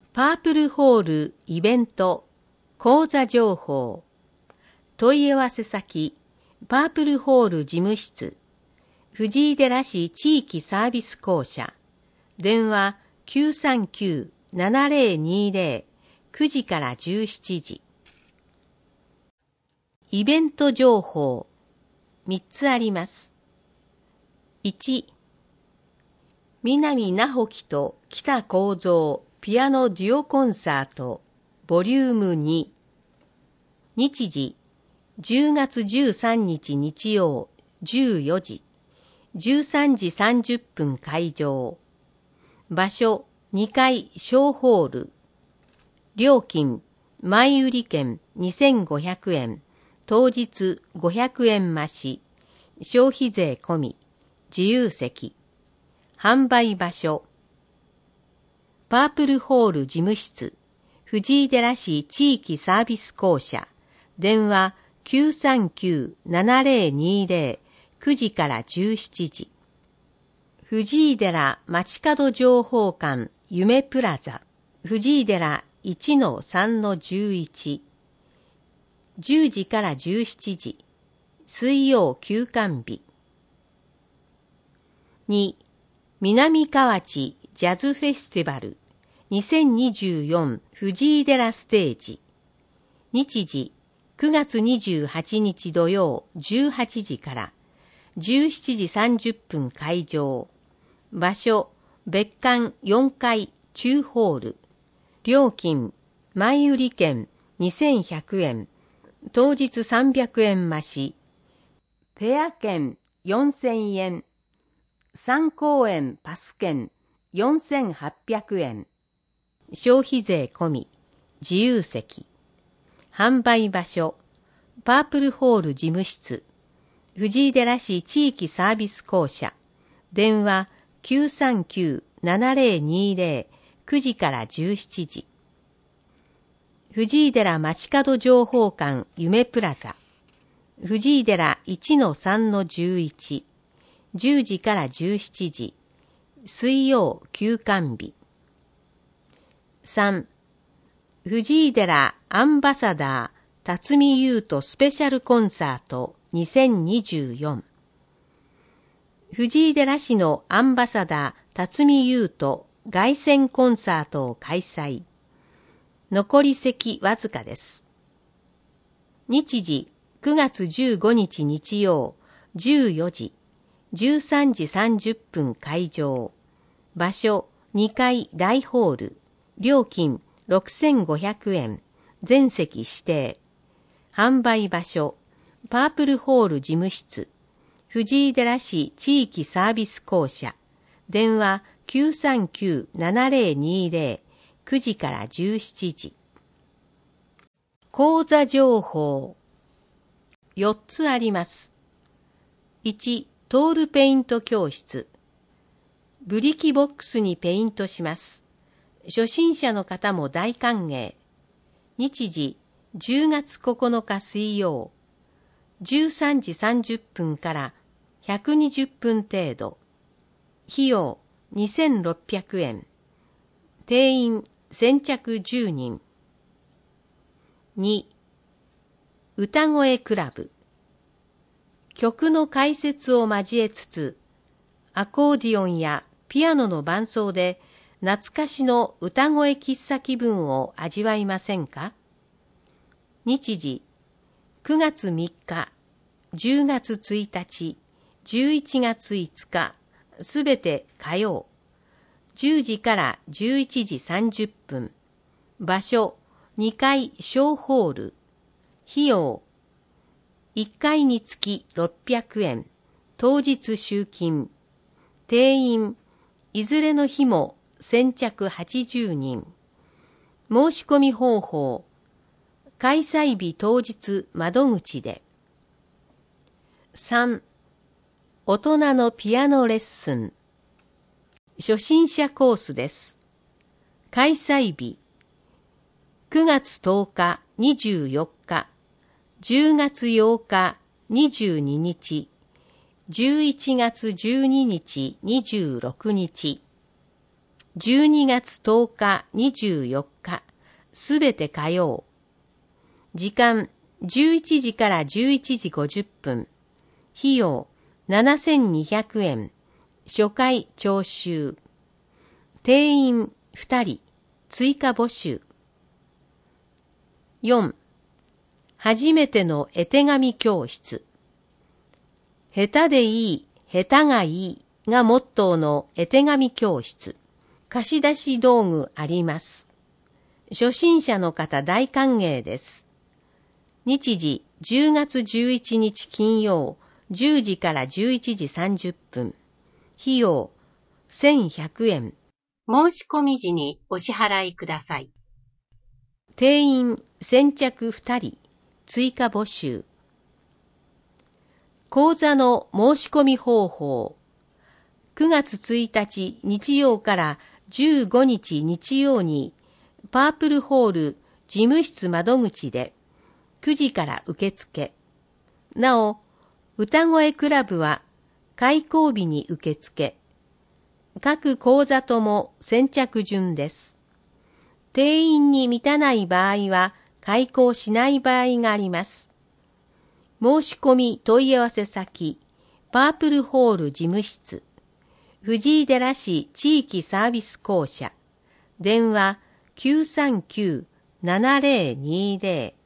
パープルホールイベント講座情報。問い合わせ先パープルホール事務室藤井寺市地域サービス公社電話 939-7020 9時から17時。イベント情報3つあります。1、南直樹と北幸三ピアノデュオコンサートボリューム2。日時10月13日日曜14時13時30分会場。場所2階小ホール。料金前売り券2500円、当日500円増し、消費税込み、自由席。販売場所パープルホール事務室藤井寺市地域サービス公社電話 939-7020 9時から17時。藤井寺街角情報館夢プラザ藤井寺 1-3-11 10時から17時。水曜休館日。2、南河内ジャズフェスティバル2024藤井寺ステージ。日時9月28日土曜18時から17時30分会場。場所別館4階中ホール。料金前売り券2100円、当日300円増し。ペア券4000円。3公演パス券4800円。消費税込み、自由席。販売場所パープルホール事務室藤井寺市地域サービス公社電話 939-7020 9時から17時。藤井寺街角情報館夢プラザ藤井寺 1-3-11 10時から17時。水曜休館日。3、藤井寺アンバサダー辰巳勇斗スペシャルコンサート2024。藤井寺市のアンバサダー辰巳勇斗凱旋コンサートを開催。残り席わずかです。日時9月15日日曜14時13時30分会場。場所2階大ホール。料金6500円。全席指定。販売場所パープルホール事務室藤井寺市地域サービス公社電話 939-7020 9時から17時。講座情報4つあります。1、トールペイント教室。ブリキボックスにペイントします。初心者の方も大歓迎。日時10月9日水曜。13時30分から120分程度。費用2600円。定員先着10人。2、歌声クラブ。曲の解説を交えつつ、アコーディオンやピアノの伴奏で懐かしの歌声喫茶気分を味わいませんか？日時9月3日、10月1日、11月5日、すべて火曜。10時から11時30分。場所2階小ホール。費用1回につき600円。当日集金。定員いずれの日も先着80人。申し込み方法開催日当日窓口で。3、大人のピアノレッスン。初心者コースです。開催日9月10日24日、10月8日22日、11月12日26日。 12月10日24日、すべて火曜。時間11時から11時50分。費用7200円。初回徴収。定員2人。追加募集。4. 初めての絵手紙教室。下手でいい、下手がいいがモットーの絵手紙教室。貸し出し道具あります。初心者の方大歓迎です。日時10月11日金曜10時から11時30分。費用1100円。 申し込み時にお支払いください。 定員先着2人。追加募集。講座の申し込み方法。9月1日日曜から15日日曜にパープルホール事務室窓口で9時から受付。なお、歌声クラブは開講日に受付。各講座とも先着順です。定員に満たない場合は開講しない場合があります。申し込み問い合わせ先、パープルホール事務室、藤井寺市地域サービス公社、電話939-7020